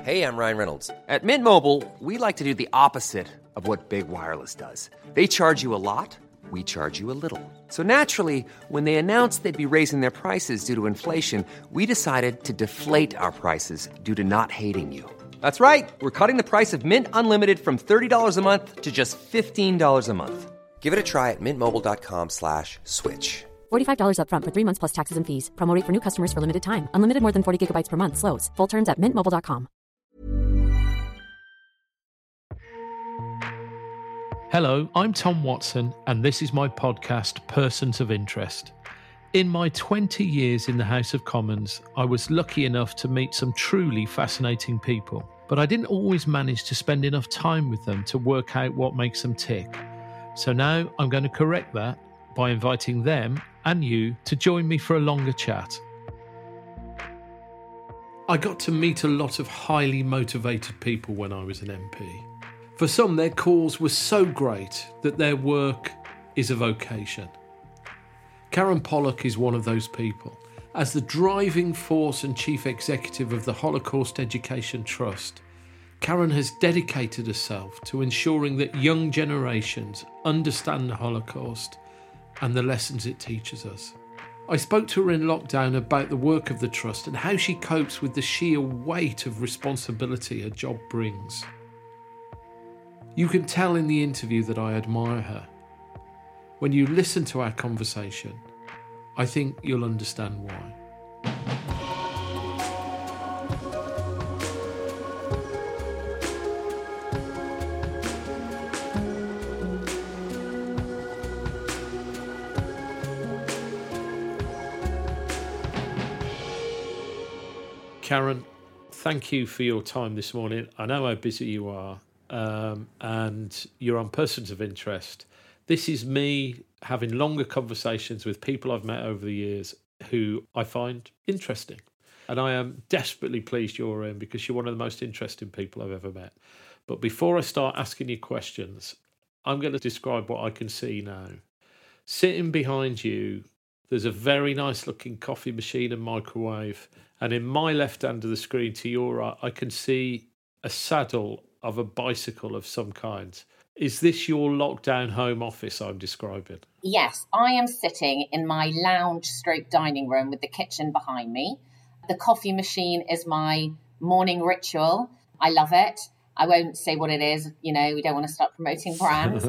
Hey, I'm Ryan Reynolds. At Mint Mobile, we like to do the opposite of what Big Wireless does. They charge you a lot, we charge you a little. So naturally, when they announced they'd be raising their prices due to inflation, we decided to deflate our prices due to not hating you. That's right. We're cutting the price of Mint Unlimited from $30 a month to just $15 a month. Give it a try at mintmobile.com/switch. $45 up front for 3 months plus taxes and fees. Promo rate for new customers for limited time. Unlimited more than 40 gigabytes per month. Slows full terms at mintmobile.com. Hello, I'm Tom Watson, and this is my podcast, Persons of Interest. In my 20 years in the House of Commons, I was lucky enough to meet some truly fascinating people, but I didn't always manage to spend enough time with them to work out what makes them tick. So now I'm going to correct that by inviting them and you to join me for a longer chat. I got to meet a lot of highly motivated people when I was an MP. For some, their cause was so great that their work is a vocation. Karen Pollock is one of those people. As the driving force and chief executive of the Holocaust Education Trust, Karen has dedicated herself to ensuring that young generations understand the Holocaust and the lessons it teaches us. I spoke to her in lockdown about the work of the Trust and how she copes with the sheer weight of responsibility her job brings. You can tell in the interview that I admire her. When you listen to our conversation, I think you'll understand why. Karen, thank you for your time this morning. I know how busy you are. And you're on Persons of Interest. This is me having longer conversations with people I've met over the years who I find interesting. And I am desperately pleased you're in because you're one of the most interesting people I've ever met. But before I start asking you questions, I'm going to describe what I can see now. Sitting behind you, there's a very nice looking coffee machine and microwave. And in my left hand of the screen to your right, I can see a saddle of a bicycle of some kind. Is this your lockdown home office I'm describing? Yes, I am sitting in my lounge stroke dining room with the kitchen behind me. The coffee machine is my morning ritual. I love it. I won't say what it is. You know, we don't want to start promoting brands.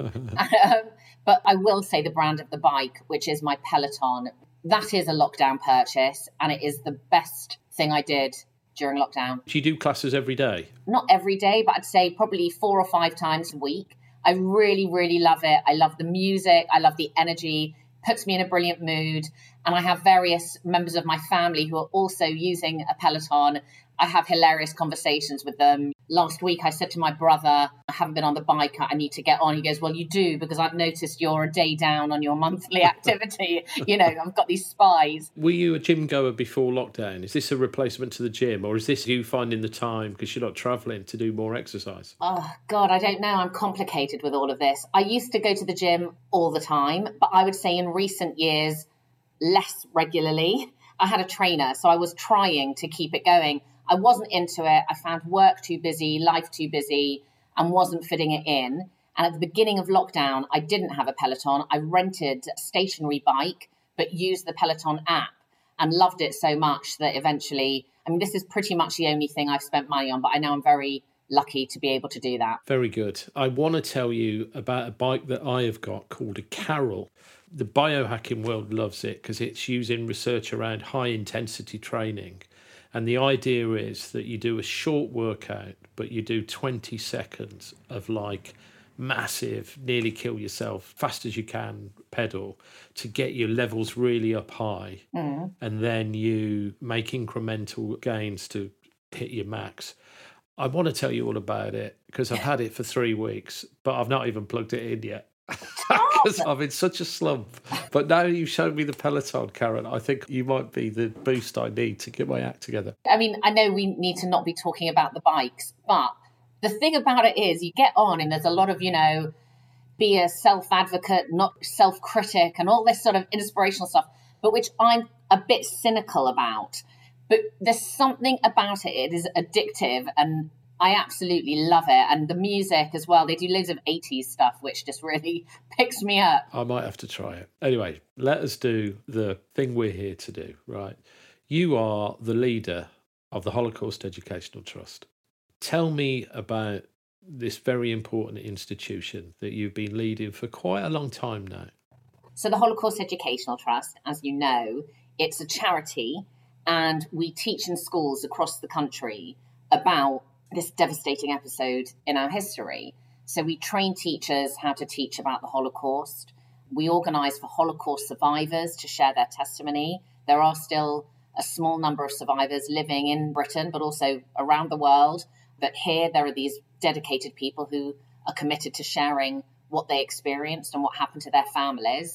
But I will say the brand of the bike, which is my Peloton. That is a lockdown purchase, and it is the best thing I did during lockdown. Do you do classes every day? Not every day, but I'd say probably 4 or 5 times a week. I really, really love it. I love the music. I love the energy. Puts me in a brilliant mood. And I have various members of my family who are also using a Peloton. I have hilarious conversations with them. Last week, I said to my brother, I haven't been on the bike. I need to get on. He goes, well, you do, because I've noticed you're a day down on your monthly activity. You know, I've got these spies. Were you a gym goer before lockdown? Is this a replacement to the gym, or is this you finding the time because you're not travelling to do more exercise? Oh, God, I don't know. I'm complicated with all of this. I used to go to the gym all the time, but I would say in recent years, less regularly. I had a trainer, so I was trying to keep it going. I wasn't into it. I found work too busy, life too busy, and wasn't fitting it in. And at the beginning of lockdown, I didn't have a Peloton. I rented a stationary bike, but used the Peloton app and loved it so much that eventually, I mean, this is pretty much the only thing I've spent money on, but I know I'm very lucky to be able to do that. Very good. I want to tell you about a bike that I have got called a Carol. The biohacking world loves it because it's using research around high intensity training. And the idea is that you do a short workout, but you do 20 seconds of like massive, nearly kill yourself, fast as you can pedal to get your levels really up high. And then you make incremental gains to hit your max. I want to tell you all about it because I've had it for 3 weeks, but I've not even plugged it in yet. Because I'm in such a slump. But now you've shown me the Peloton, Karen, I think you might be the boost I need to get my act together. I mean, I know we need to not be talking about the bikes, but the thing about it is you get on and there's a lot of, you know, be a self-advocate, not self-critic and all this sort of inspirational stuff, but which I'm a bit cynical about But there's something about it. It is addictive, and I absolutely love it. And the music as well. They do loads of 80s stuff, which just really picks me up. I might have to try it. Anyway, let us do the thing we're here to do, right? You are the leader of the Holocaust Educational Trust. Tell me about this very important institution that you've been leading for quite a long time now. So the Holocaust Educational Trust, as you know, it's a charity, and we teach in schools across the country about this devastating episode in our history. So we train teachers how to teach about the Holocaust. We organise for Holocaust survivors to share their testimony. There are still a small number of survivors living in Britain, but also around the world. But here there are these dedicated people who are committed to sharing what they experienced and what happened to their families.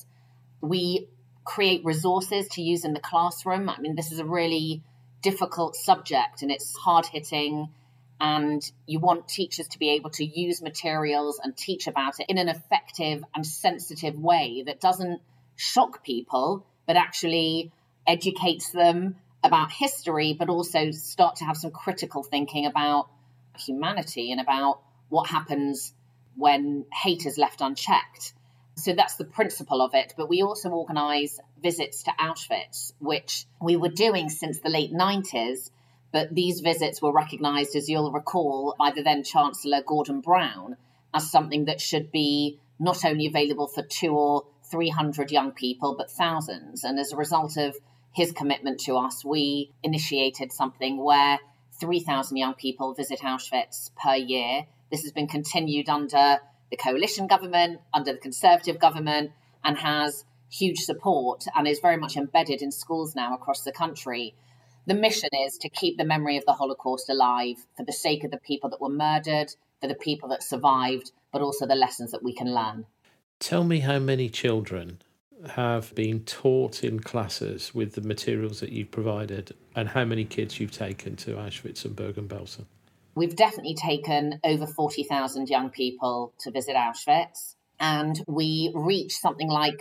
We create resources to use in the classroom. I mean, this is a really difficult subject and it's hard-hitting, and you want teachers to be able to use materials and teach about it in an effective and sensitive way that doesn't shock people, but actually educates them about history, but also start to have some critical thinking about humanity and about what happens when hate is left unchecked. So that's the principle of it. But we also organise visits to Auschwitz, which we were doing since the late 90s. But these visits were recognised, as you'll recall, by the then Chancellor Gordon Brown as something that should be not only available for 200 or 300 young people, but thousands. And as a result of his commitment to us, we initiated something where 3,000 young people visit Auschwitz per year. This has been continued under the coalition government, under the Conservative government, and has huge support and is very much embedded in schools now across the country. The mission is to keep the memory of the Holocaust alive for the sake of the people that were murdered, for the people that survived, but also the lessons that we can learn. Tell me how many children have been taught in classes with the materials that you've provided, and how many kids you've taken to Auschwitz and Bergen-Belsen. We've definitely taken over 40,000 young people to visit Auschwitz, and we reach something like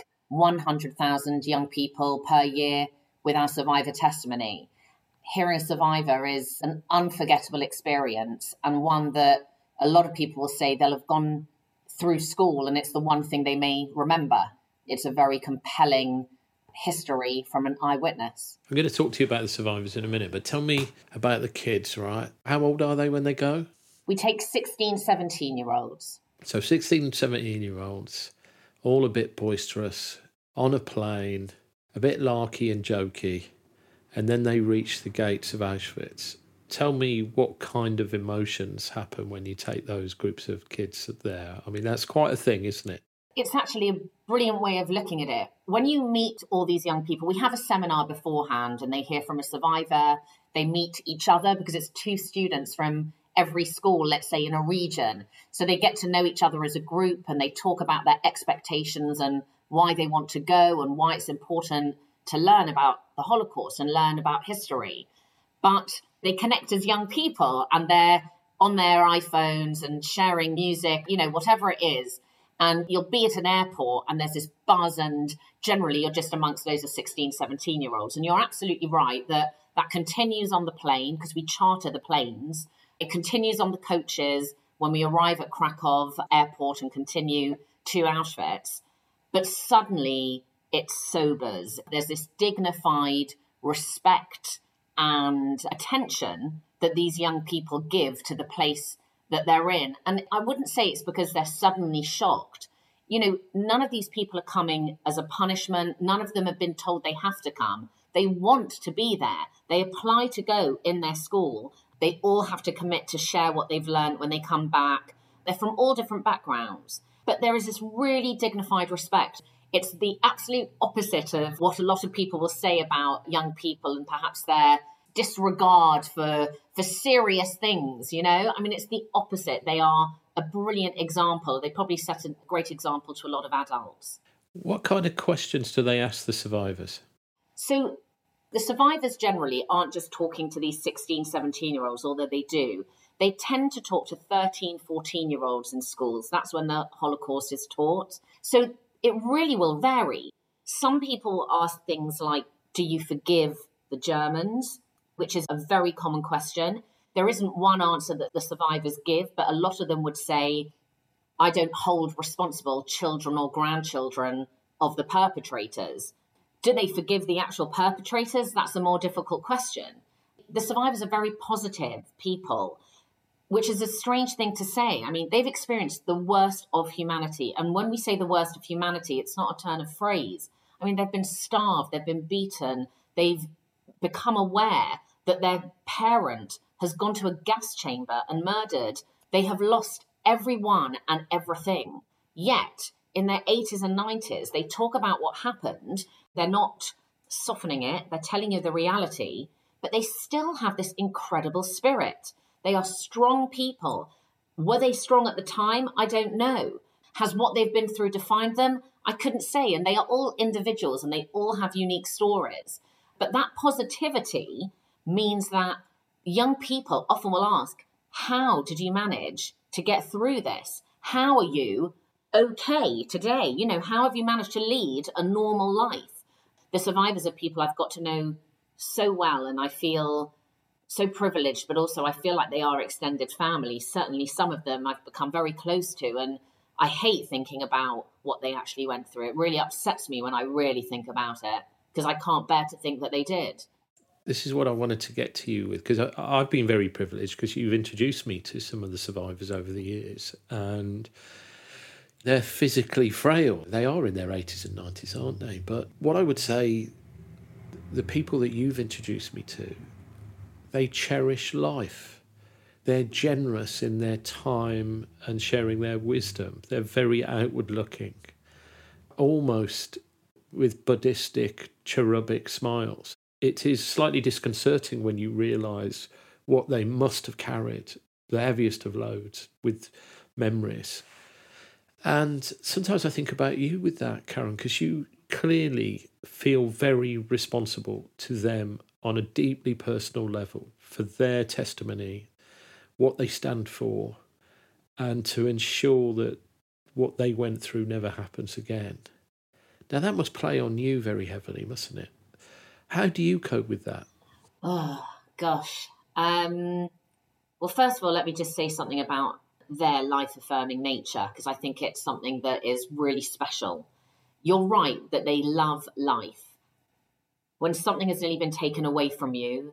100,000 young people per year with our survivor testimony. Hearing a survivor is an unforgettable experience, and one that a lot of people will say they'll have gone through school and it's the one thing they may remember. It's a very compelling history from an eyewitness. I'm going to talk to you about the survivors in a minute, but tell me about the kids, right? How old are they when they go? We take 16, 17-year-olds. So 16, 17-year-olds, all a bit boisterous, on a plane, a bit larky and jokey, and then they reach the gates of Auschwitz. Tell me what kind of emotions happen when you take those groups of kids there. I mean, that's quite a thing, isn't it? It's actually a brilliant way of looking at it. When you meet all these young people, we have a seminar beforehand and they hear from a survivor, they meet each other because it's 2 students from every school, let's say in a region. So they get to know each other as a group and they talk about their expectations and why they want to go and why it's important to learn about the Holocaust and learn about history. But they connect as young people and they're on their iPhones and sharing music, whatever it is. And you'll be at an airport and there's this buzz and generally you're just amongst those of 16, 17-year-olds. And you're absolutely right that continues on the plane because we charter the planes. It continues on the coaches when we arrive at Krakow airport and continue to Auschwitz. But suddenly it sobers. There's this dignified respect and attention that these young people give to the place that they're in. And I wouldn't say it's because they're suddenly shocked. None of these people are coming as a punishment. None of them have been told they have to come. They want to be there. They apply to go in their school. They all have to commit to share what they've learned when they come back. They're from all different backgrounds. But there is this really dignified respect. It's the absolute opposite of what a lot of people will say about young people and perhaps their disregard for serious things, I mean, it's the opposite. They are a brilliant example. They probably set a great example to a lot of adults. What kind of questions do they ask the survivors? So the survivors generally aren't just talking to these 16, 17-year-olds, although they do. They tend to talk to 13, 14-year-olds in schools. That's when the Holocaust is taught. So it really will vary. Some people ask things like, do you forgive the Germans? which is a very common question. There isn't one answer that the survivors give, but a lot of them would say, I don't hold responsible children or grandchildren of the perpetrators. Do they forgive the actual perpetrators? That's a more difficult question. The survivors are very positive people, which is a strange thing to say. I mean, they've experienced the worst of humanity. And when we say the worst of humanity, it's not a turn of phrase. I mean, they've been starved, they've been beaten, they've become aware that their parent has gone to a gas chamber and murdered. They have lost everyone and everything. Yet, in their 80s and 90s, they talk about what happened. They're not softening it. They're telling you the reality, but they still have this incredible spirit. They are strong people. Were they strong at the time? I don't know. Has what they've been through defined them? I couldn't say. And they are all individuals and they all have unique stories. But that positivity means that young people often will ask, how did you manage to get through this? How are you okay today? You know, how have you managed to lead a normal life? The survivors are people I've got to know so well, and I feel so privileged, but also I feel like they are extended family. Certainly some of them I've become very close to, and I hate thinking about what they actually went through. It really upsets me when I really think about it, because I can't bear to think that they did. This is what I wanted to get to you with, because I've been very privileged because you've introduced me to some of the survivors over the years, and they're physically frail. They are in their 80s and 90s, aren't they? But what I would say, the people that you've introduced me to, they cherish life. They're generous in their time and sharing their wisdom. They're very outward looking, almost with Buddhistic, cherubic smiles. It is slightly disconcerting when you realise what they must have carried, the heaviest of loads, with memories. And sometimes I think about you with that, Karen, because you clearly feel very responsible to them on a deeply personal level for their testimony, what they stand for, and to ensure that what they went through never happens again. Now, that must play on you very heavily, mustn't it? How do you cope with that? Oh, gosh. Well, first of all, let me just say something about their life-affirming nature, because I think it's something that is really special. You're right that they love life. When something has nearly been taken away from you,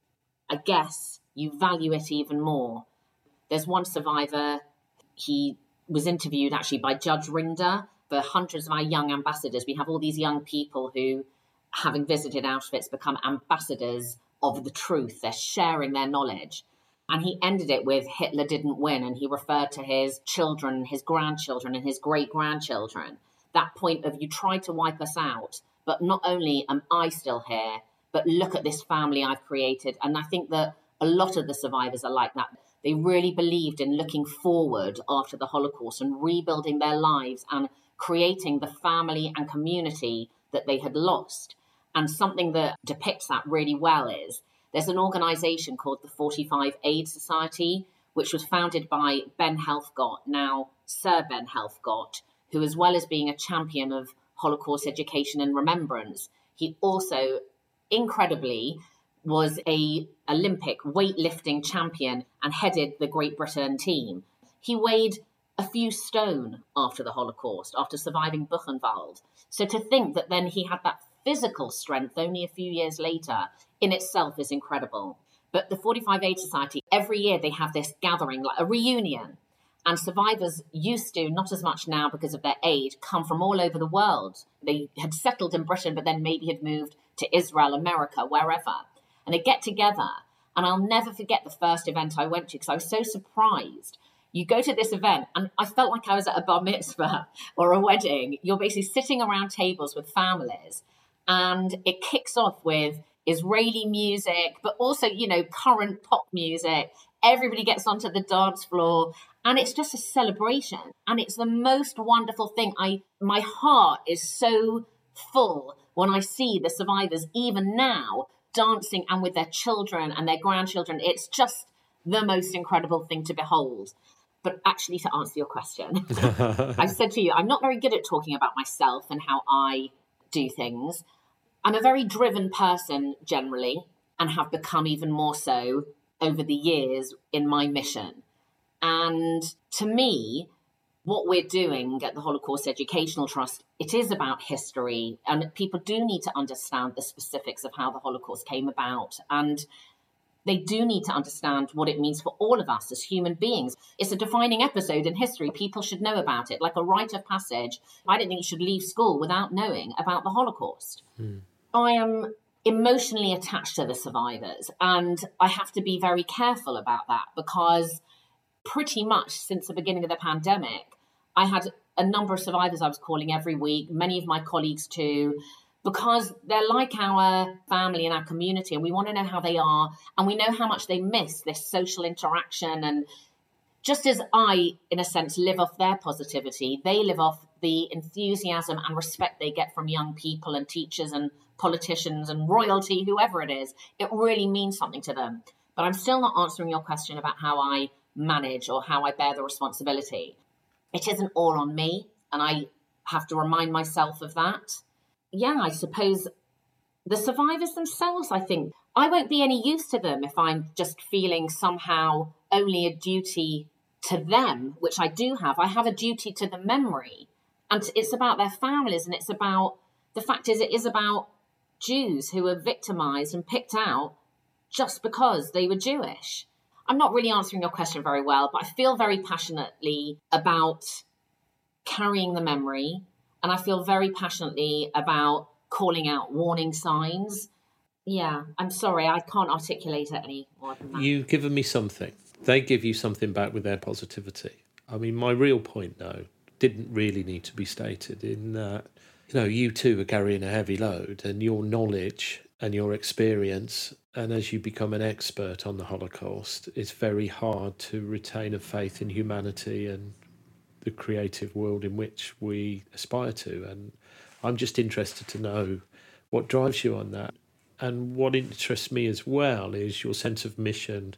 I guess you value it even more. There's one survivor, he was interviewed actually by Judge Rinder for hundreds of our young ambassadors. We have all these young people who, having visited Auschwitz, become ambassadors of the truth. They're sharing their knowledge. And he ended it with Hitler didn't win, and he referred to his children, his grandchildren, and his great-grandchildren. That point of, you tried to wipe us out, but not only am I still here, but look at this family I've created. And I think that a lot of the survivors are like that. They really believed in looking forward after the Holocaust and rebuilding their lives and creating the family and community that they had lost. And something that depicts that really well is there's an organisation called the 45 Aid Society, which was founded by Ben Helfgott, now Sir Ben Helfgott, who, as well as being a champion of Holocaust education and remembrance, he also, incredibly, was a Olympic weightlifting champion and headed the Great Britain team. He weighed a few stone after the Holocaust, after surviving Buchenwald. So to think that then he had that physical strength only a few years later in itself is incredible. But the 45 Aid Society, every year they have this gathering, like a reunion. And survivors used to, not as much now because of their age, come from all over the world. They had settled in Britain, but then maybe had moved to Israel, America, wherever. And they get together. And I'll never forget the first event I went to because I was so surprised. You go to this event, and I felt like I was at a bar mitzvah or a wedding. You're basically sitting around tables with families, and it kicks off with Israeli music, but also, current pop music. Everybody gets onto the dance floor, and it's just a celebration. And it's the most wonderful thing. My heart is so full when I see the survivors, even now, dancing and with their children and their grandchildren. It's just the most incredible thing to behold. But actually, to answer your question, I said to you, I'm not very good at talking about myself and how I do things. I'm a very driven person generally. and have become even more so over the years in my mission. And to me, what we're doing at the Holocaust Educational Trust, it is about history, and people do need to understand the specifics of how the Holocaust came about. And they do need to understand what it means for all of us as human beings. It's a defining episode in history. People should know about it, like a rite of passage. I don't think you should leave school without knowing about the Holocaust. I am emotionally attached to the survivors, and I have to be very careful about that, because pretty much since the beginning of the pandemic, I had a number of survivors I was calling every week, many of my colleagues too, because they're like our family and our community, and we want to know how they are, and we know how much they miss this social interaction. And just as I, in a sense, live off their positivity, they live off the enthusiasm and respect they get from young people and teachers and politicians and royalty, whoever it is. It really means something to them. But I'm still not answering your question about how I manage or how I bear the responsibility. It isn't all on me, and I have to remind myself of that. Yeah, I suppose the survivors themselves, I think, I won't be any use to them if I'm just feeling somehow only a duty to them, which I do have. I have a duty to the memory, and it's about their families, and it's about, the fact is, it is about Jews who were victimized and picked out just because they were Jewish. I'm not really answering your question very well, but I feel very passionately about carrying the memory, and I feel very passionately about calling out warning signs. Yeah, I'm sorry, I can't articulate it any more than that. You've given me something. They give you something back with their positivity. I mean, my real point, though, didn't really need to be stated in that, you too are carrying a heavy load, and your knowledge and your experience, and as you become an expert on the Holocaust, it's very hard to retain a faith in humanity and the creative world in which we aspire to. And I'm just interested to know what drives you on that. And what interests me as well is your sense of mission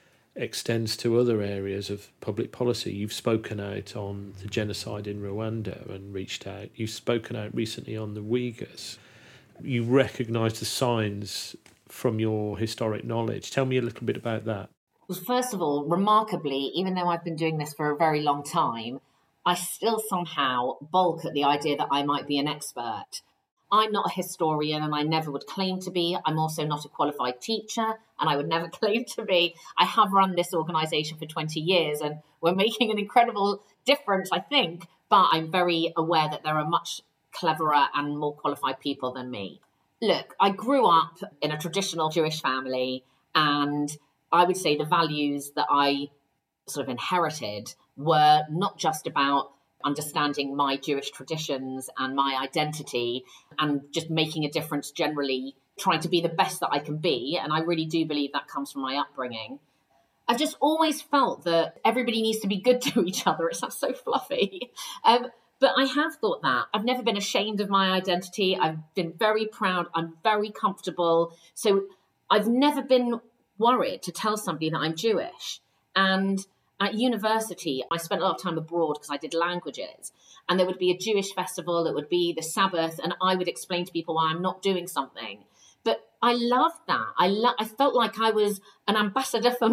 extends to other areas of public policy. You've spoken out on the genocide in Rwanda and reached out. You've spoken out recently on the Uyghurs. You recognise the signs from your historic knowledge. Tell me a little bit about that. Well, first of all, remarkably, even though I've been doing this for a very long time, I still somehow balk at the idea that I might be an expert. I'm not a historian, and I never would claim to be. I'm also not a qualified teacher, and I would never claim to be. I have run this organisation for 20 years, and we're making an incredible difference, I think, but I'm very aware that there are much cleverer and more qualified people than me. Look, I grew up in a traditional Jewish family, and I would say the values that I sort of inherited were not just about understanding my Jewish traditions and my identity and just making a difference generally, trying to be the best that I can be. And I really do believe that comes from my upbringing. I've just always felt that everybody needs to be good to each other. It sounds so fluffy. But I have thought that. I've never been ashamed of my identity. I've been very proud. I'm very comfortable. So I've never been worried to tell somebody that I'm Jewish. And at university, I spent a lot of time abroad because I did languages. And there would be a Jewish festival, it would be the Sabbath, and I would explain to people why I'm not doing something. But I loved that. I felt like I was an ambassador for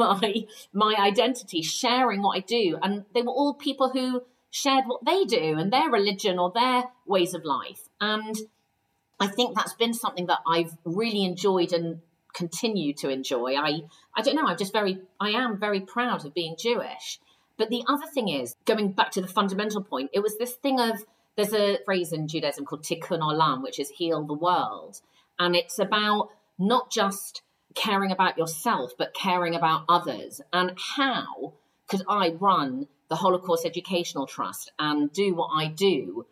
my identity, sharing what I do. And they were all people who shared what they do and their religion or their ways of life. And I think that's been something that I've really enjoyed and continue to enjoy. I don't know, I am very proud of being Jewish. But the other thing is, going back to the fundamental point, it was this thing of, there's a phrase in Judaism called tikkun olam, which is heal the world. And it's about not just caring about yourself, but caring about others. And how could I run the Holocaust Educational Trust and do what I do,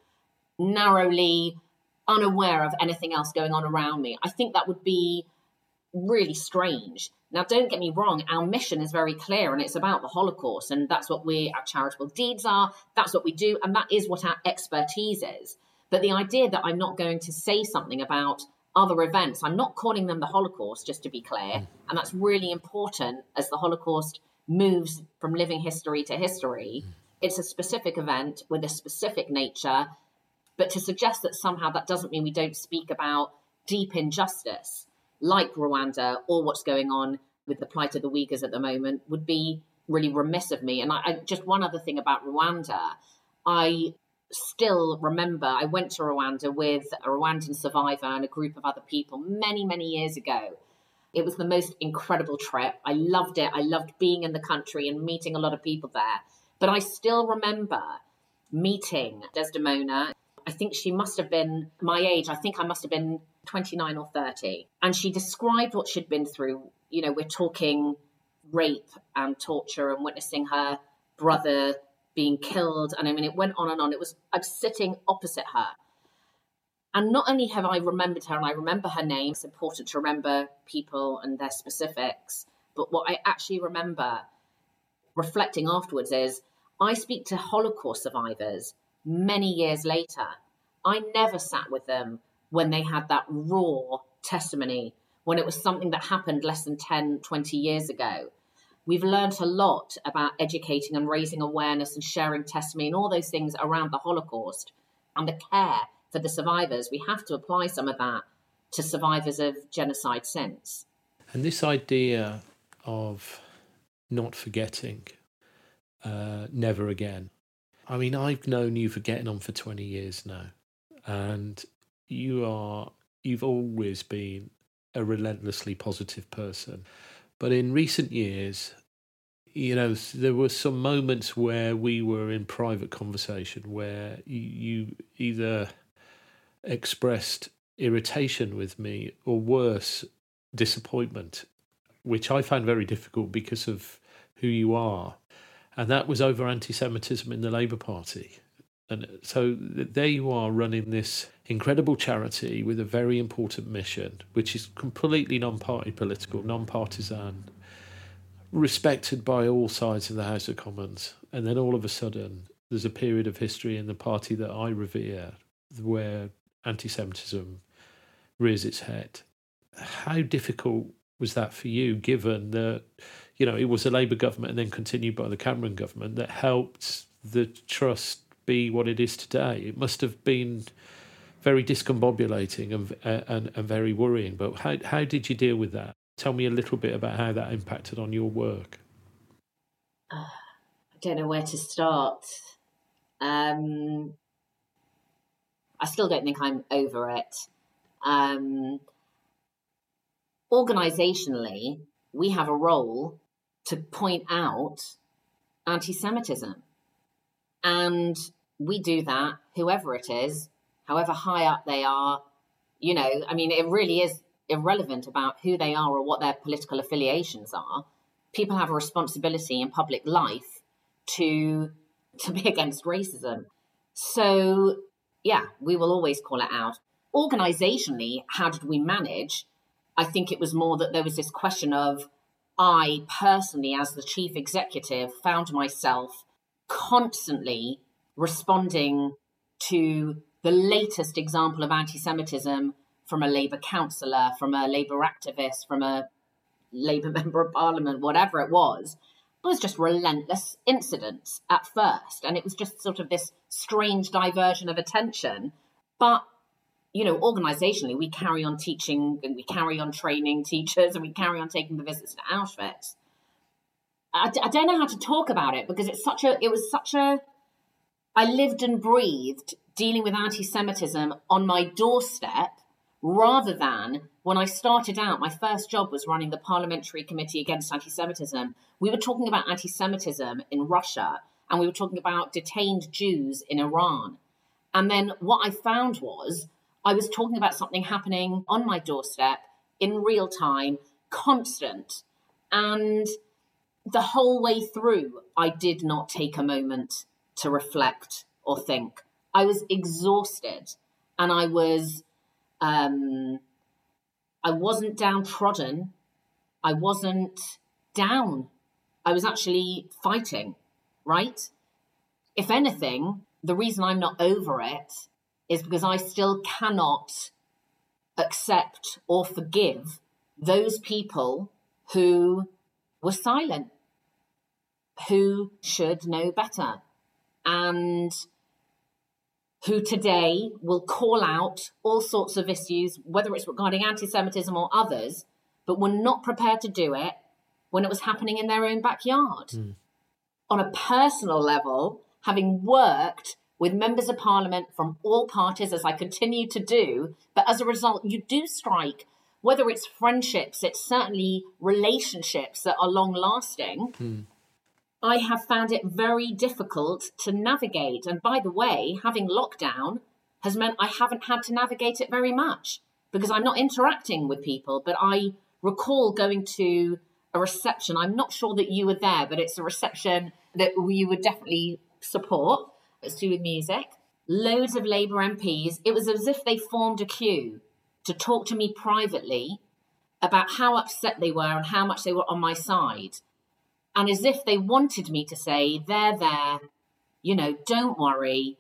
narrowly unaware of anything else going on around me? I think that would be really strange. Now, don't get me wrong, our mission is very clear, and it's about the Holocaust, and that's what our charitable deeds are, that's what we do, and that is what our expertise is. But the idea that I'm not going to say something about other events, I'm not calling them the Holocaust, just to be clear, and that's really important as the Holocaust moves from living history to history. It's a specific event with a specific nature, but to suggest that somehow that doesn't mean we don't speak about deep injustice. like Rwanda or what's going on with the plight of the Uyghurs at the moment would be really remiss of me. And I just one other thing about Rwanda, I still remember I went to Rwanda with a Rwandan survivor and a group of other people many, many years ago. It was the most incredible trip. I loved it. I loved being in the country and meeting a lot of people there. But I still remember meeting Desdemona. I think she must have been my age. I think I must have been 29 or 30. And she described what she'd been through. You know, we're talking rape and torture and witnessing her brother being killed. And I mean, it went on and on. I'm sitting opposite her. And not only have I remembered her and I remember her name, it's important to remember people and their specifics, but what I actually remember reflecting afterwards is I speak to Holocaust survivors many years later. I never sat with them when they had that raw testimony, when it was something that happened less than 10, 20 years ago. We've learned a lot about educating and raising awareness and sharing testimony and all those things around the Holocaust and the care for the survivors. We have to apply some of that to survivors of genocide since. And this idea of not forgetting, never again. I mean, I've known you for getting on for 20 years now, and you've always been a relentlessly positive person. But in recent years, you know, there were some moments where we were in private conversation where you either expressed irritation with me or worse, disappointment, which I found very difficult because of who you are. And that was over anti-Semitism in the Labour Party. And so there you are running this incredible charity with a very important mission, which is completely non-party political, non-partisan, respected by all sides of the House of Commons. And then all of a sudden, there's a period of history in the party that I revere where anti-Semitism rears its head. How difficult was that for you, given that, you know, it was a Labour government and then continued by the Cameron government that helped the trust be what it is today? It must have been very discombobulating and very worrying. But how did you deal with that? Tell me a little bit about how that impacted on your work. I don't know where to start. I still don't think I'm over it. Organisationally, we have a role to point out anti-Semitism. And we do that, whoever it is, however high up they are. You know, I mean, it really is irrelevant about who they are or what their political affiliations are. People have a responsibility in public life to be against racism. So, yeah, we will always call it out. Organisationally, how did we manage? I think it was more that there was this question of, I personally, as the chief executive, found myself constantly responding to the latest example of anti-Semitism from a Labour councillor, from a Labour activist, from a Labour member of parliament, whatever it was. It was just relentless incidents at first. And it was just sort of this strange diversion of attention. But, you know, organisationally, we carry on teaching and we carry on training teachers and we carry on taking the visits to Auschwitz. I don't know how to talk about it because I lived and breathed dealing with anti-Semitism on my doorstep rather than when I started out, my first job was running the Parliamentary Committee Against Anti-Semitism. We were talking about anti-Semitism in Russia and we were talking about detained Jews in Iran. And then what I found was I was talking about something happening on my doorstep in real time, constant. And the whole way through, I did not take a moment to reflect or think. I was exhausted and I wasn't downtrodden. I wasn't down. I was actually fighting, right? If anything, the reason I'm not over it is because I still cannot accept or forgive those people who were silent, who should know better. And who today will call out all sorts of issues, whether it's regarding anti-Semitism or others, but were not prepared to do it when it was happening in their own backyard. On a personal level, having worked with members of parliament from all parties, as I continue to do, but as a result, you do strike, whether it's friendships, it's certainly relationships that are long-lasting. I have found it very difficult to navigate. And by the way, having lockdown has meant I haven't had to navigate it very much because I'm not interacting with people. But I recall going to a reception. I'm not sure that you were there, but it's a reception that you would definitely support. It's to do with music. Loads of Labour MPs. It was as if they formed a queue to talk to me privately about how upset they were and how much they were on my side. And as if they wanted me to say, there, don't worry,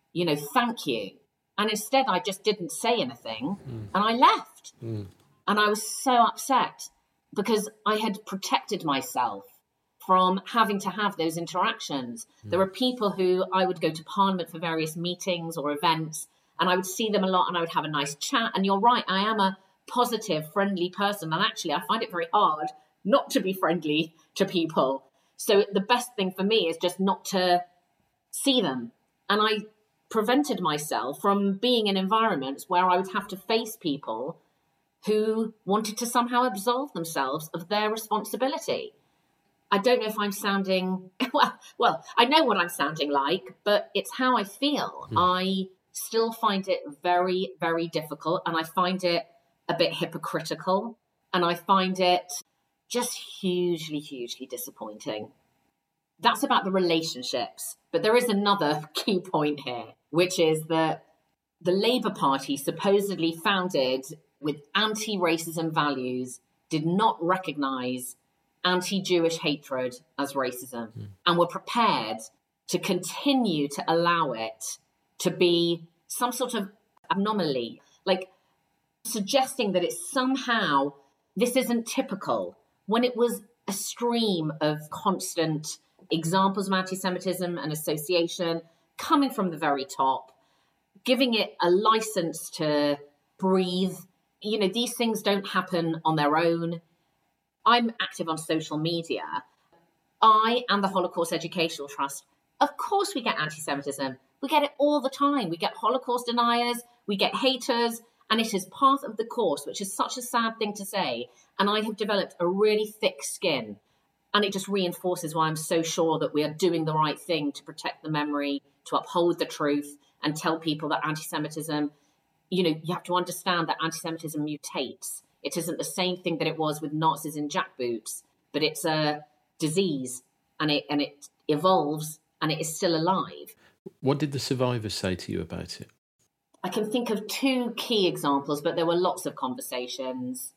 thank you. And instead, I just didn't say anything and I left. And I was so upset because I had protected myself from having to have those interactions. There were people who I would go to Parliament for various meetings or events, and I would see them a lot and I would have a nice chat. And you're right, I am a positive, friendly person. And actually, I find it very hard not to be friendly to people. So the best thing for me is just not to see them. And I prevented myself from being in environments where I would have to face people who wanted to somehow absolve themselves of their responsibility. I don't know if I'm sounding, well, I know what I'm sounding like, but it's how I feel. I still find it very, very difficult, and I find it a bit hypocritical, and I find it just hugely, hugely disappointing. That's about the relationships. But there is another key point here, which is that the Labour Party, supposedly founded with anti-racism values, did not recognise anti-Jewish hatred as racism and were prepared to continue to allow it to be some sort of anomaly, like suggesting that it's somehow, this isn't typical, when it was a stream of constant examples of anti-Semitism and association coming from the very top, giving it a license to breathe. These things don't happen on their own. I'm active on social media. I and the Holocaust Educational Trust, of course we get anti-Semitism. We get it all the time. We get Holocaust deniers, we get haters, and it is part of the course, which is such a sad thing to say. And I have developed a really thick skin. And it just reinforces why I'm so sure that we are doing the right thing to protect the memory, to uphold the truth, and tell people that anti-Semitism, you have to understand that anti-Semitism mutates. It isn't the same thing that it was with Nazis in jackboots, but it's a disease, and it evolves, and it is still alive. What did the survivors say to you about it? I can think of two key examples, but there were lots of conversations.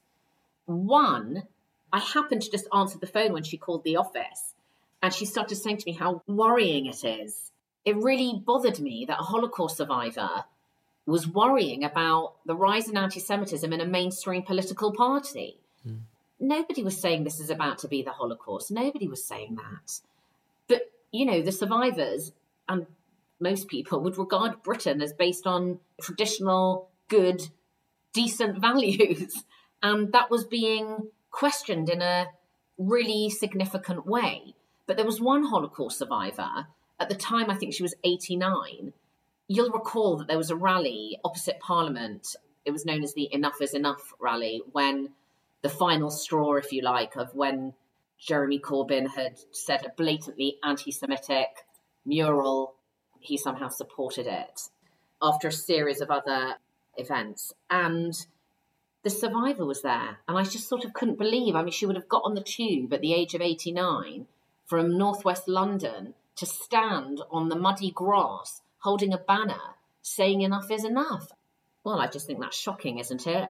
One, I happened to just answer the phone when she called the office, and she started saying to me how worrying it is. It really bothered me that a Holocaust survivor was worrying about the rise in anti-Semitism in a mainstream political party. Nobody was saying this is about to be the Holocaust. Nobody was saying that. But, the survivors and most people would regard Britain as based on traditional, good, decent values. And that was being questioned in a really significant way. But there was one Holocaust survivor, at the time I think she was 89. You'll recall that there was a rally opposite Parliament. It was known as the Enough is Enough rally, when the final straw, if you like, of when Jeremy Corbyn had said a blatantly anti-Semitic mural, he somehow supported it after a series of other events. And the survivor was there. And I just sort of couldn't believe. I mean, she would have got on the tube at the age of 89 from northwest London to stand on the muddy grass holding a banner saying enough is enough. Well, I just think that's shocking, isn't it?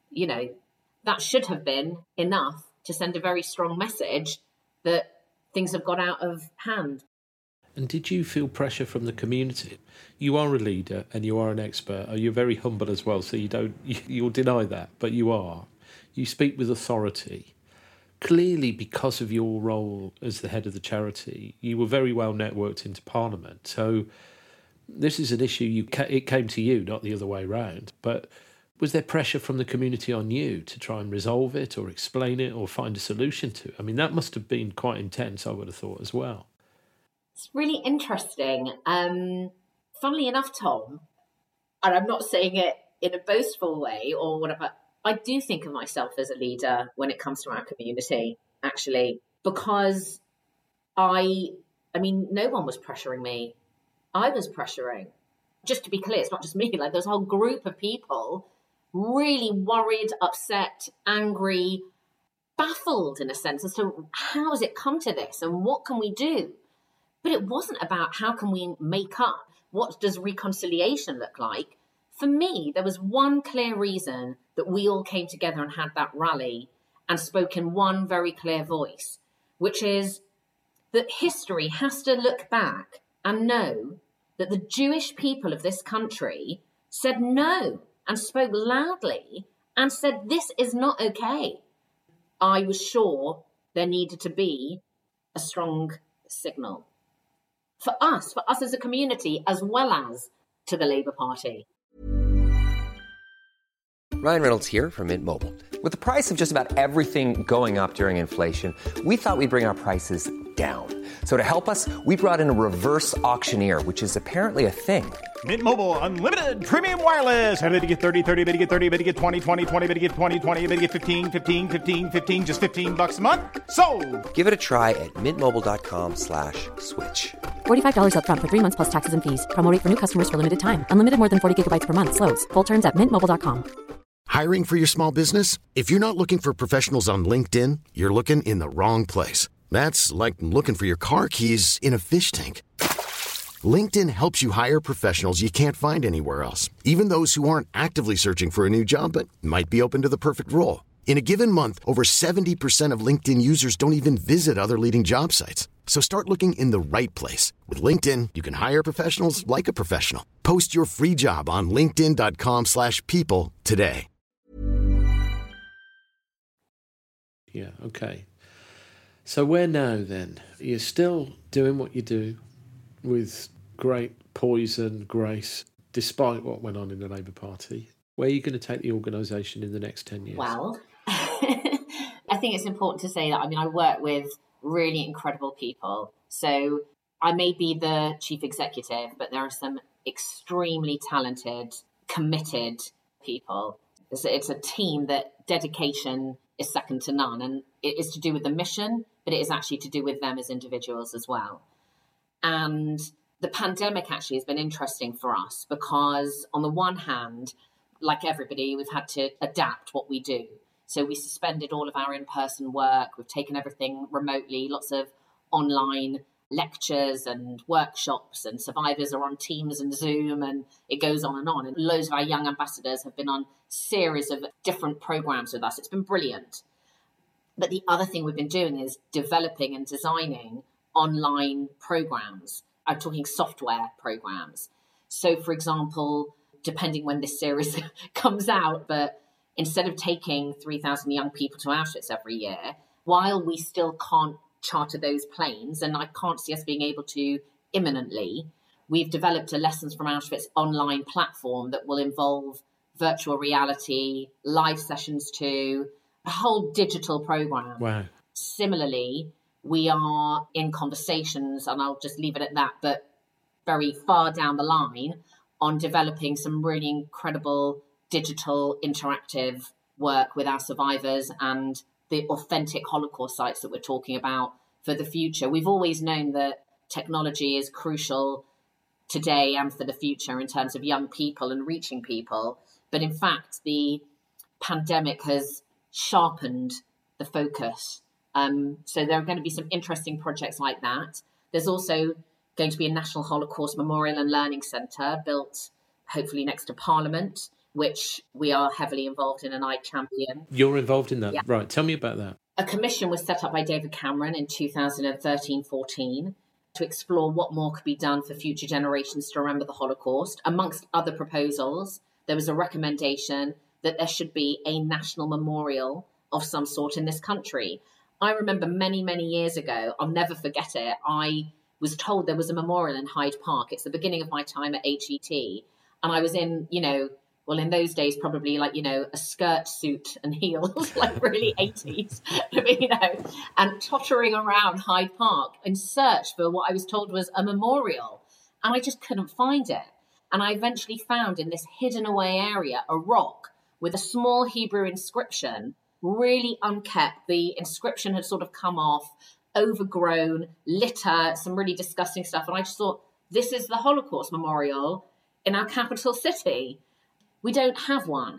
That should have been enough to send a very strong message that things have got out of hand. And did you feel pressure from the community? You are a leader and you are an expert. You're very humble as well, so you'll deny that, but you are. You speak with authority. Clearly, because of your role as the head of the charity, you were very well networked into Parliament. So This is an issue it came to you, not the other way around. But was there pressure from the community on you to try and resolve it or explain it or find a solution to it? I mean, that must have been quite intense, I would have thought, as well. It's really interesting. Funnily enough, Tom, and I'm not saying it in a boastful way or whatever, I do think of myself as a leader when it comes to our community, actually, because I mean, no one was pressuring me. I was pressuring. Just to be clear, it's not just me. Like, there's a whole group of people really worried, upset, angry, baffled in a sense as to how has it come to this and what can we do? But it wasn't about how can we make up? What does reconciliation look like? For me, there was one clear reason that we all came together and had that rally and spoke in one very clear voice, which is that history has to look back and know that the Jewish people of this country said no and spoke loudly and said, this is not okay. I was sure there needed to be a strong signal for us as a community, as well as to the Labour Party. Ryan Reynolds here from Mint Mobile. With the price of just about everything going up during inflation, we thought we'd bring our prices down. So to help us, we brought in a reverse auctioneer, which is apparently a thing. Mint Mobile Unlimited Premium Wireless. How to get 30, 30, bit to get 30, bit to get 20, 20, 20, bit to get 20, 20, bit to get 15, 15, 15, 15, just $15 a month? Sold! Give it a try at mintmobile.com/switch. $45 up front for 3 months plus taxes and fees. Promo rate for new customers for limited time. Unlimited more than 40 gigabytes per month. Slows full terms at mintmobile.com. Hiring for your small business? If you're not looking for professionals on LinkedIn, you're looking in the wrong place. That's like looking for your car keys in a fish tank. LinkedIn helps you hire professionals you can't find anywhere else, even those who aren't actively searching for a new job but might be open to the perfect role. In a given month, over 70% of LinkedIn users don't even visit other leading job sites. So start looking in the right place. With LinkedIn, you can hire professionals like a professional. Post your free job on linkedin.com/people today. Yeah, okay. So where now then? You're still doing what you do with great poise and grace, despite what went on in the Labour Party. Where are you going to take the organisation in the next 10 years? Well, I think it's important to say that, I mean, I work with really incredible people. So I may be the chief executive, but there are some extremely talented, committed people. It's a team that dedication is second to none. And it is to do with the mission, but it is actually to do with them as individuals as well. And the pandemic actually has been interesting for us because on the one hand, like everybody, we've had to adapt what we do. So we suspended all of our in-person work. We've taken everything remotely, lots of online lectures and workshops, and survivors are on Teams and Zoom, and it goes on. And loads of our young ambassadors have been on series of different programs with us. It's been brilliant. But the other thing we've been doing is developing and designing online programs. I'm talking software programs. So, for example, depending when this series comes out, but instead of taking 3,000 young people to Auschwitz every year, while we still can't charter those planes, and I can't see us being able to imminently, we've developed a Lessons from Auschwitz online platform that will involve virtual reality, live sessions too, a whole digital program. Wow. Similarly, we are in conversations, and I'll just leave it at that, but very far down the line on developing some really incredible digital interactive work with our survivors and the authentic Holocaust sites that we're talking about for the future. We've always known that technology is crucial today and for the future in terms of young people and reaching people. But in fact, the pandemic has sharpened the focus. So there are going to be some interesting projects like that. There's also going to be a National Holocaust Memorial and Learning Centre built hopefully next to Parliament, which we are heavily involved in and I champion. You're involved in that? Yeah. Right. Tell me about that. A commission was set up by David Cameron in 2013-14 to explore what more could be done for future generations to remember the Holocaust. Amongst other proposals, there was a recommendation that there should be a national memorial of some sort in this country. I remember many, many years ago, I'll never forget it, I was told there was a memorial in Hyde Park. It's the beginning of my time at HET. And I was in, well, in those days, probably like, a skirt suit and heels, like really 80s, and tottering around Hyde Park in search for what I was told was a memorial. And I just couldn't find it. And I eventually found in this hidden away area a rock with a small Hebrew inscription, really unkept. The inscription had sort of come off, overgrown, litter, some really disgusting stuff. And I just thought, this is the Holocaust memorial in our capital city. We don't have one.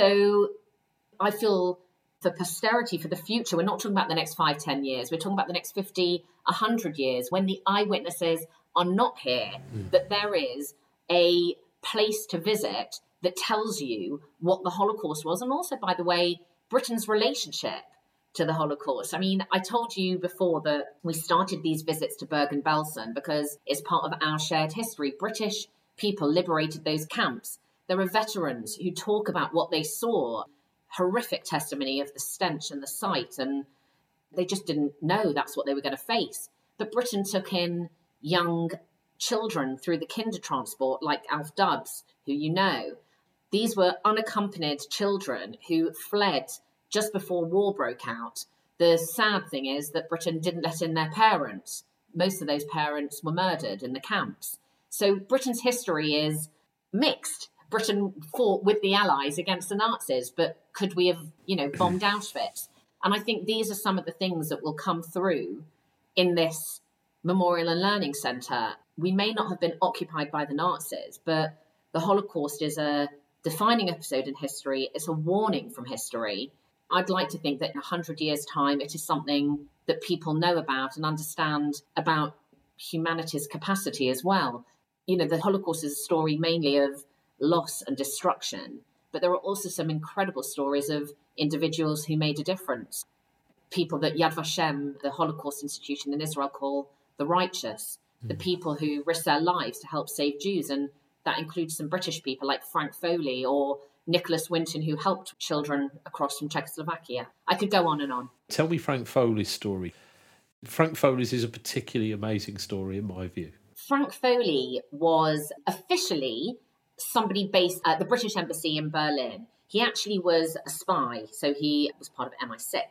So I feel for posterity, for the future, we're not talking about the next 5-10 years. We're talking about the next 50, 100 years, when the eyewitnesses are not here, that there is a place to visit that tells you what the Holocaust was. And also, by the way, Britain's relationship to the Holocaust. I mean, I told you before that we started these visits to Bergen-Belsen because it's part of our shared history. British people liberated those camps. There are veterans who talk about what they saw, horrific testimony of the stench and the sight, and they just didn't know that's what they were going to face. But Britain took in young children through the Kindertransport, like Alf Dubs, who you know. These were unaccompanied children who fled just before war broke out. The sad thing is that Britain didn't let in their parents. Most of those parents were murdered in the camps. So Britain's history is mixed. Britain fought with the Allies against the Nazis, but could we have, bombed Auschwitz? And I think these are some of the things that will come through in this Memorial and Learning Centre. We may not have been occupied by the Nazis, but the Holocaust is a defining episode in history. It's a warning from history. I'd like to think that in 100 years' time, it is something that people know about and understand about humanity's capacity as well. The Holocaust is a story mainly of loss and destruction, but there are also some incredible stories of individuals who made a difference. People that Yad Vashem, the Holocaust institution in Israel, call the righteous, the people who risked their lives to help save Jews. And that includes some British people like Frank Foley or Nicholas Winton, who helped children across from Czechoslovakia. I could go on and on. Tell me Frank Foley's story. Frank Foley's is a particularly amazing story in my view. Frank Foley was officially somebody based at the British Embassy in Berlin. He actually was a spy, so he was part of MI6.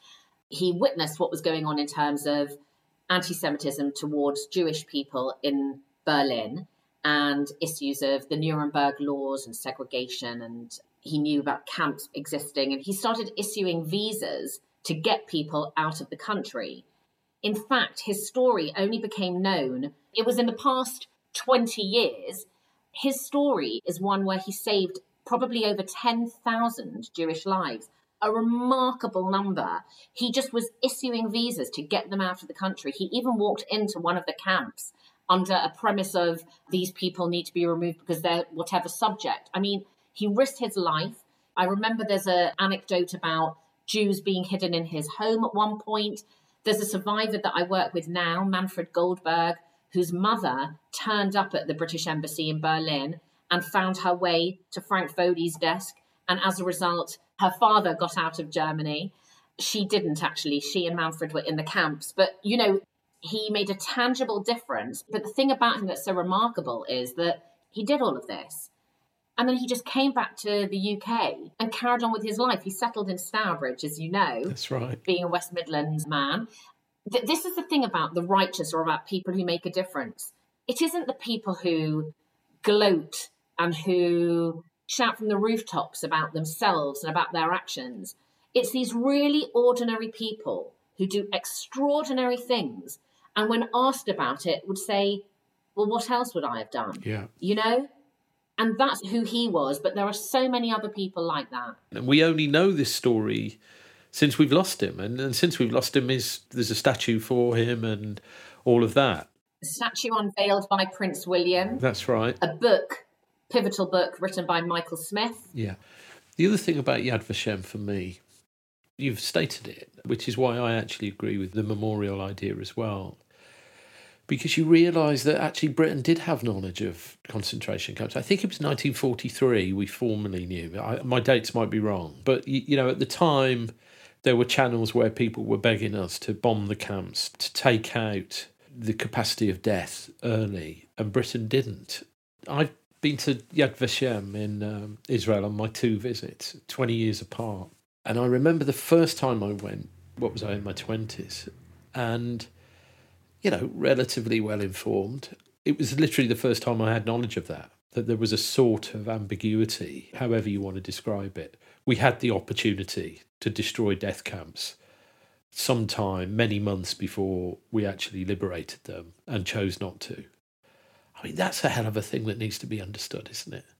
He witnessed what was going on in terms of anti-Semitism towards Jewish people in Berlin and issues of the Nuremberg laws and segregation. And he knew about camps existing, and he started issuing visas to get people out of the country. In fact, his story only became known, it was in the past 20 years. His story is one where he saved probably over 10,000 Jewish lives, a remarkable number. He just was issuing visas to get them out of the country. He even walked into one of the camps under a premise of these people need to be removed because they're whatever subject. I mean, he risked his life. I remember there's an anecdote about Jews being hidden in his home at one point. There's a survivor that I work with now, Manfred Goldberg, whose mother turned up at the British Embassy in Berlin and found her way to Frank Foley's desk. And as a result, her father got out of Germany. She didn't actually. She and Manfred were in the camps. But, he made a tangible difference. But the thing about him that's so remarkable is that he did all of this. And then he just came back to the UK and carried on with his life. He settled in Stourbridge, as you know. That's right. Being a West Midlands man. This is the thing about the righteous or about people who make a difference. It isn't the people who gloat and who shout from the rooftops about themselves and about their actions. It's these really ordinary people who do extraordinary things. And when asked about it, would say, well, what else would I have done? Yeah. And that's who he was. But there are so many other people like that. And we only know this story since we've lost him. And since we've lost him, there's a statue for him and all of that. A statue unveiled by Prince William. That's right. A book, pivotal book, written by Michael Smith. Yeah. The other thing about Yad Vashem for me, you've stated it, which is why I actually agree with the memorial idea as well. Because you realise that actually Britain did have knowledge of concentration camps. I think it was 1943 we formally knew. My dates might be wrong. But, at the time, there were channels where people were begging us to bomb the camps, to take out the capacity of death early, and Britain didn't. I've been to Yad Vashem in Israel on my 2 visits, 20 years apart. And I remember the first time I went, what was I, in my 20s? And, relatively well informed. It was literally the first time I had knowledge of that there was a sort of ambiguity, however you want to describe it. We had the opportunity to destroy death camps sometime, many months before we actually liberated them, and chose not to. I mean, that's a hell of a thing that needs to be understood, isn't it?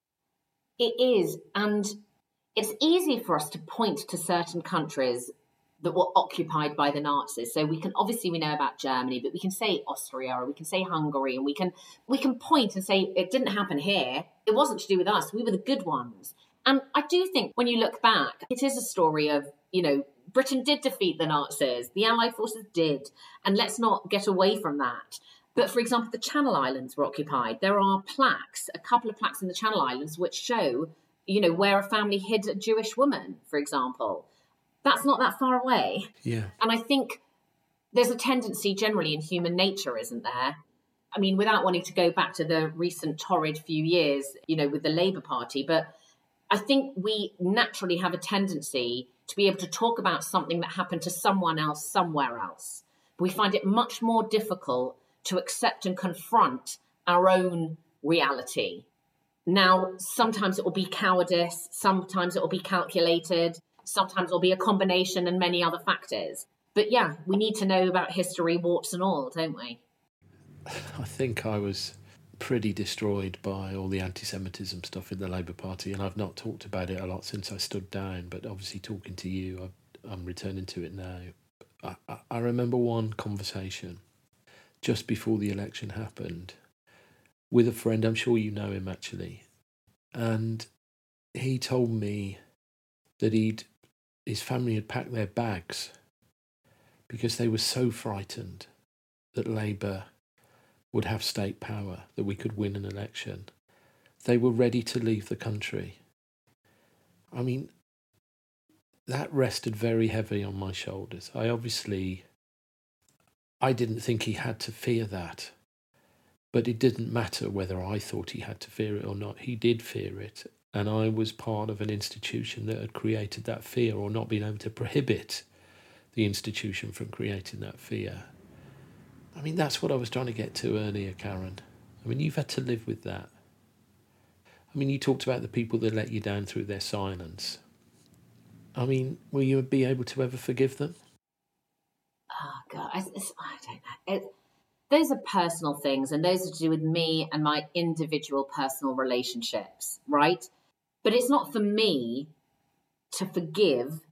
It is. And it's easy for us to point to certain countries that were occupied by the Nazis. So we know about Germany, but we can say Austria, or we can say Hungary, and we can point and say it didn't happen here. It wasn't to do with us. We were the good ones. And I do think when you look back, it is a story of, Britain did defeat the Nazis. The Allied forces did. And let's not get away from that. But for example, the Channel Islands were occupied. There are plaques, a couple of plaques in the Channel Islands, which show, where a family hid a Jewish woman, for example. That's not that far away. Yeah. And I think there's a tendency generally in human nature, isn't there? I mean, without wanting to go back to the recent torrid few years, with the Labour Party, but I think we naturally have a tendency to be able to talk about something that happened to someone else somewhere else. We find it much more difficult to accept and confront our own reality. Now, sometimes it will be cowardice, sometimes it will be calculated, sometimes it will be a combination and many other factors. But yeah, we need to know about history, warts and all, don't we? I think I was pretty destroyed by all the anti-Semitism stuff in the Labour Party, and I've not talked about it a lot since I stood down, but obviously talking to you, I'm returning to it now. I remember one conversation just before the election happened with a friend. I'm sure you know him, actually. And he told me that his family had packed their bags because they were so frightened that Labour would have state power, that we could win an election. They were ready to leave the country. I mean, that rested very heavy on my shoulders. I didn't think he had to fear that, but it didn't matter whether I thought he had to fear it or not. He did fear it, and I was part of an institution that had created that fear, or not been able to prohibit the institution from creating that fear. I mean, that's what I was trying to get to earlier, Karen. I mean, you've had to live with that. I mean, you talked about the people that let you down through their silence. I mean, will you be able to ever forgive them? Oh, God, I don't know. Those are personal things, and those are to do with me and my individual personal relationships, right? But it's not for me to forgive.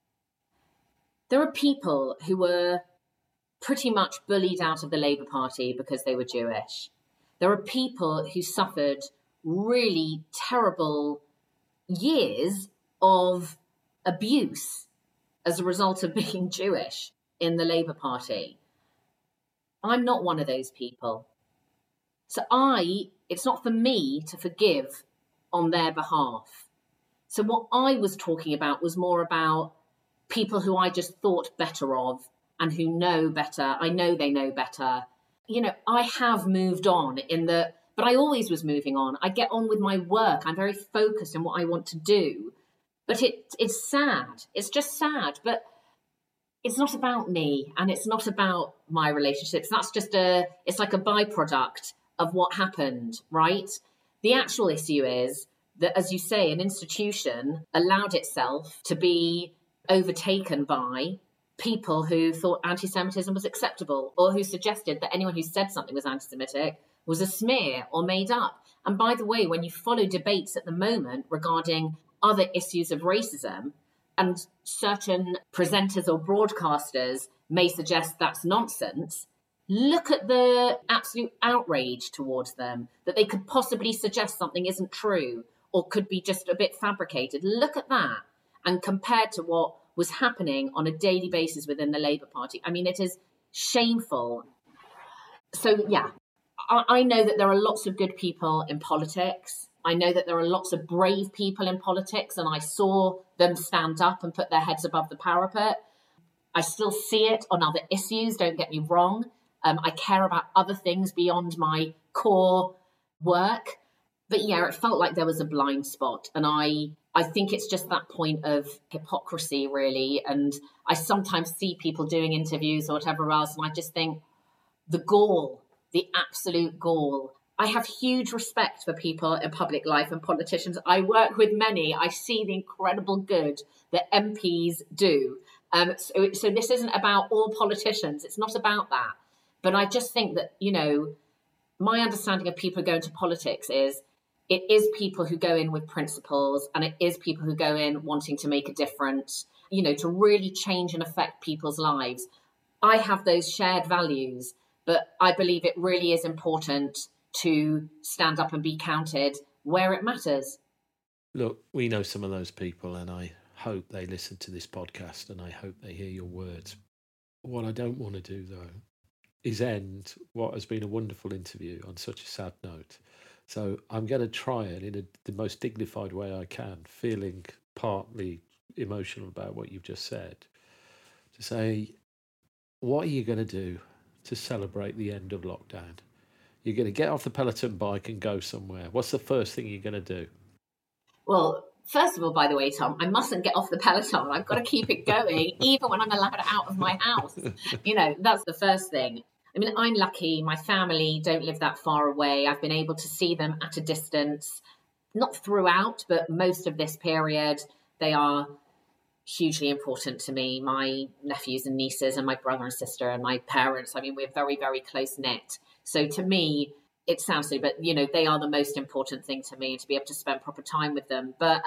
There are people who were pretty much bullied out of the Labour Party because they were Jewish. There are people who suffered really terrible years of abuse as a result of being Jewish in the Labour Party. I'm not one of those people. So it's not for me to forgive on their behalf. So what I was talking about was more about people who I just thought better of and who know better. I know they know better. I have moved on but I always was moving on. I get on with my work. I'm very focused on what I want to do. But it's sad. It's just sad. But it's not about me, and it's not about my relationships. That's it's like a byproduct of what happened, right? The actual issue is that, as you say, an institution allowed itself to be overtaken by people who thought anti-Semitism was acceptable, or who suggested that anyone who said something was anti-Semitic was a smear or made up. And by the way, when you follow debates at the moment regarding other issues of racism, and certain presenters or broadcasters may suggest that's nonsense, look at the absolute outrage towards them, that they could possibly suggest something isn't true or could be just a bit fabricated. Look at that. And compared to what was happening on a daily basis within the Labour Party, I mean, it is shameful. So, yeah, I know that there are lots of good people in politics. I know that there are lots of brave people in politics, and I saw them stand up and put their heads above the parapet. I still see it on other issues, don't get me wrong. I care about other things beyond my core work. But yeah, it felt like there was a blind spot. And I think it's just that point of hypocrisy, really. And I sometimes see people doing interviews or whatever else, and I just think the gall, the absolute gall. I have huge respect for people in public life and politicians. I work with many. I see the incredible good that MPs do. So this isn't about all politicians. It's not about that. But I just think that, my understanding of people who go into politics is it is people who go in with principles, and it is people who go in wanting to make a difference, to really change and affect people's lives. I have those shared values, but I believe it really is important to stand up and be counted where it matters. Look, we know some of those people, and I hope they listen to this podcast, and I hope they hear your words. What I don't want to do, though, is end what has been a wonderful interview on such a sad note. So I'm going to try it in the most dignified way I can, feeling partly emotional about what you've just said, to say, what are you going to do to celebrate the end of lockdown? You're going to get off the Peloton bike and go somewhere. What's the first thing you're going to do? Well, first of all, by the way, Tom, I mustn't get off the Peloton. I've got to keep it going, even when I'm allowed out of my house. That's the first thing. I mean, I'm lucky. My family don't live that far away. I've been able to see them at a distance, not throughout, but most of this period. They are hugely important to me. My nephews and nieces and my brother and sister and my parents. I mean, we're very, very close knit. So to me, it sounds silly, but, they are the most important thing to me, to be able to spend proper time with them. But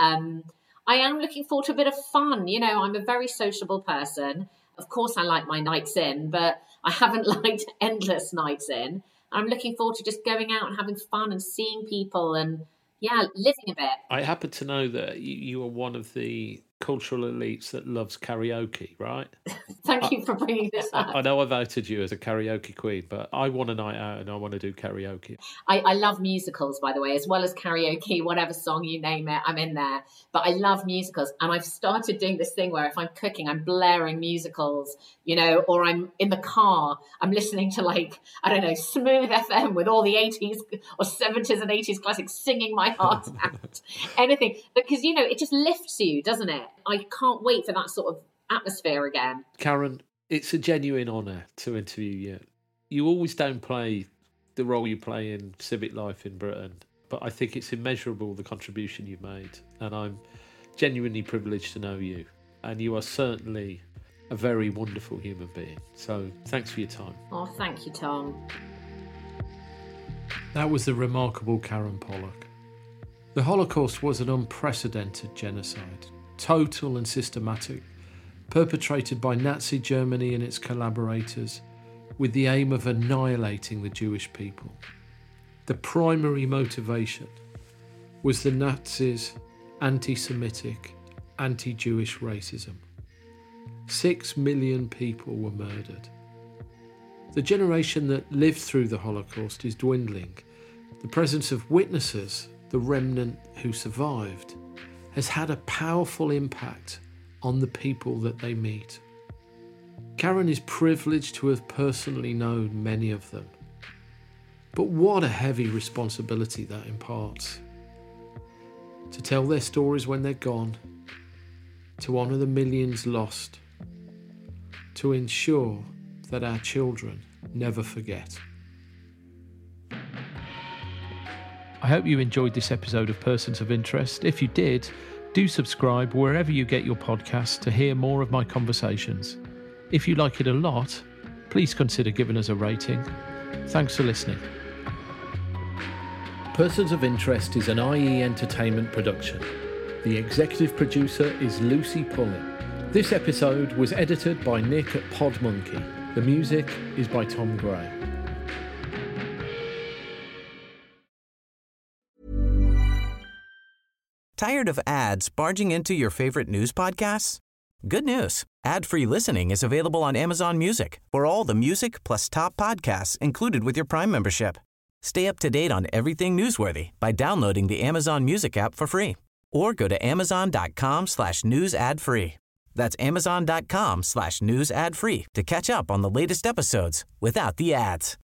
I am looking forward to a bit of fun. I'm a very sociable person. Of course, I like my nights in, but I haven't liked endless nights in. I'm looking forward to just going out and having fun and seeing people and, living a bit. I happen to know that you are one of the cultural elites that loves karaoke, right? Thank you for bringing this up. I know I've outed you as a karaoke queen, but I want a night out and I want to do karaoke. I love musicals, by the way, as well as karaoke, whatever song you name it, I'm in there. But I love musicals. And I've started doing this thing where if I'm cooking, I'm blaring musicals, or I'm in the car, I'm listening to Smooth FM with all the 80s or 70s and 80s classics, singing my heart out. Anything. Because, it just lifts you, doesn't it? I can't wait for that sort of atmosphere again. Karen, it's a genuine honour to interview you. You always downplay the role you play in civic life in Britain, but I think it's immeasurable, the contribution you've made, and I'm genuinely privileged to know you, and you are certainly a very wonderful human being. So thanks for your time. Oh, thank you, Tom. That was the remarkable Karen Pollock. The Holocaust was an unprecedented genocide, total and systematic, perpetrated by Nazi Germany and its collaborators with the aim of annihilating the Jewish people. The primary motivation was the Nazis' anti-Semitic, anti-Jewish racism. 6 million people were murdered. The generation that lived through the Holocaust is dwindling. The presence of witnesses, the remnant who survived, has had a powerful impact on the people that they meet. Karen is privileged to have personally known many of them. But what a heavy responsibility that imparts. To tell their stories when they're gone, to honour the millions lost, to ensure that our children never forget. I hope you enjoyed this episode of Persons of Interest. If you did, do subscribe wherever you get your podcasts to hear more of my conversations. If you like it a lot, please consider giving us a rating. Thanks for listening. Persons of Interest is an IE Entertainment production. The executive producer is Lucy Pulley. This episode was edited by Nick at Podmonkey. The music is by Tom Gray. Tired of ads barging into your favorite news podcasts? Good news. Ad-free listening is available on Amazon Music for all the music plus top podcasts included with your Prime membership. Stay up to date on everything newsworthy by downloading the Amazon Music app for free or go to amazon.com/news ad free. That's amazon.com/news ad free to catch up on the latest episodes without the ads.